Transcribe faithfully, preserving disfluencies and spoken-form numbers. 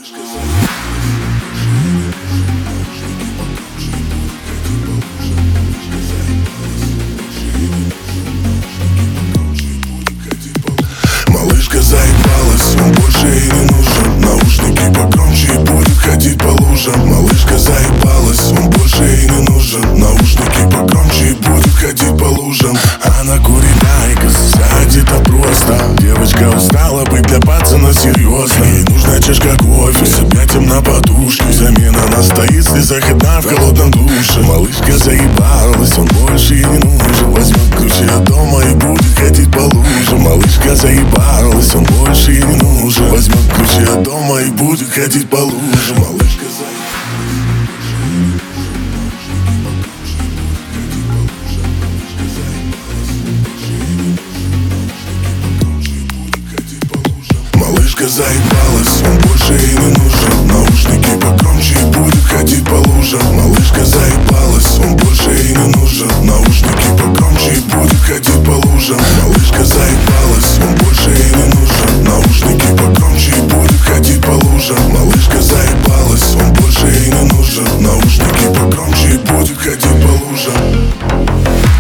Малышка заебалась, он больше ей не нужен. Наушники погромче и будет ходить по лужам. Малышка заебалась, он больше ей не нужен. Наушники погромче и будет ходить по лужам. Она курит айкос, сядет это просто. Девочка устала быть для пацана серьезно. Ей нужна чашка кофе с объятием на подушке. Взамен она стоит в слезах одна в холодном душе. Малышка заебалась, он больше ей не нужен. Возьмет ключи от дома и будет ходить по лужам. Малышка заебалась, он больше ей не нужен. Возьмет ключи от дома и будет ходить по лужам. Малышка Малышка заебалась, он больше ей не нужен. Наушники погромче и будет ходить по лужам. Малышка заебалась, он больше ей не нужен. Наушники погромче и будет ходить по лужам. Малышка заебалась, он больше ей не нужен. Наушники погромче и будет ходить по лужам. Малышка заебалась, он больше ей не нужен. Наушники погромче и будет ходить по лужам.